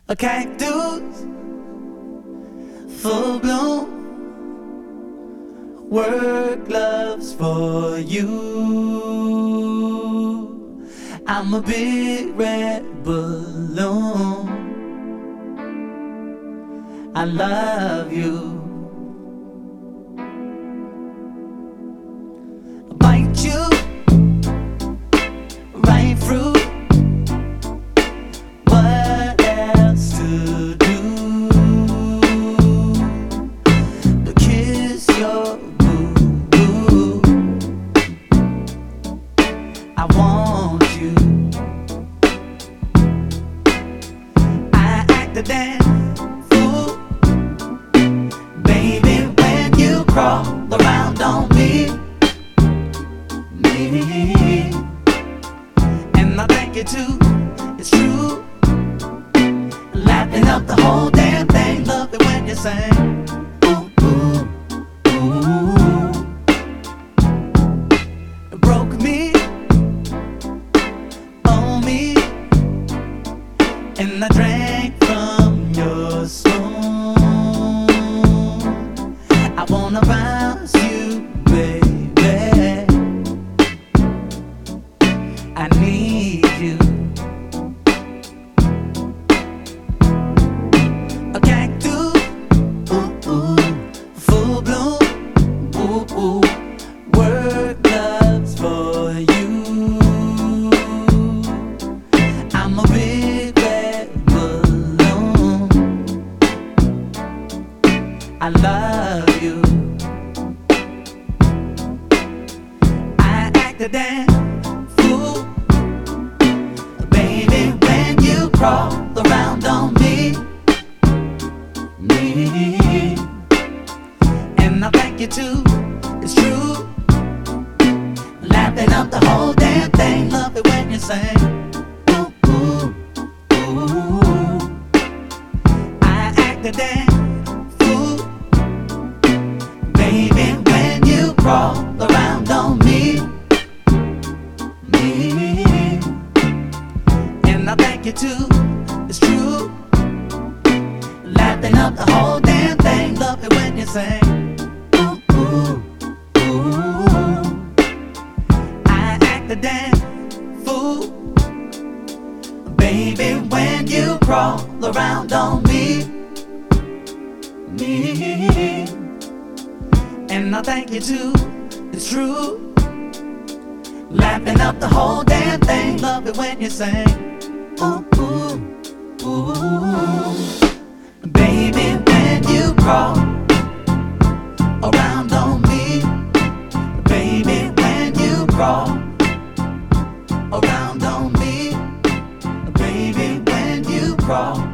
A cactus, full bloom, work gloves for you. I'm a big red balloon. I love you. I'll bite you right through. What else to do but kiss your boo-boo? I want you. I act a damn fool, baby, when you crawl around on me. And I thank you too, it's true. Laughing up the whole damn thing. Love it when you sing. Ooh, ooh, ooh. It broke me, on me, and I drank from your spoon. I wanna bounce you, baby. I need you. A cactus, ooh, ooh, full bloom, ooh, ooh, work gloves for you. I'm a big red balloon. I love you. I act a damn fool, baby, when you crawl around on me. And I thank you too, it's true. Laughing up the whole damn thing. Love it when you sing. Ooh, ooh, ooh. I act a damn fool, baby, when you crawl around on me. And I thank you too, it's true. Laughing up the whole damn thing. Love it when you sing. Ooh, ooh, ooh. I act a damn fool, baby, when you crawl around on me. And I thank you too, it's true. Laughing up the whole damn thing. Love it when you sing. Ooh, ooh, ooh. Baby, when you crawl around on me. Baby, when you crawl around on me. Baby, when you crawl